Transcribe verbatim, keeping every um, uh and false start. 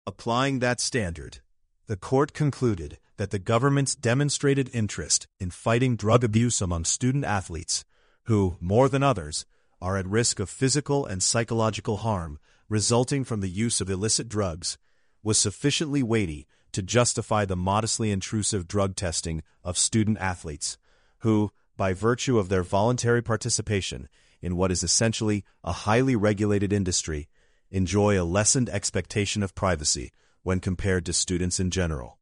Applying that standard, the court concluded that the government's demonstrated interest in fighting drug abuse among student-athletes, who, more than others, are at risk of physical and psychological harm resulting from the use of illicit drugs, was sufficiently weighty to justify the modestly intrusive drug testing of student-athletes, who, by virtue of their voluntary participation in what is essentially a highly regulated industry, enjoy a lessened expectation of privacy when compared to students in general.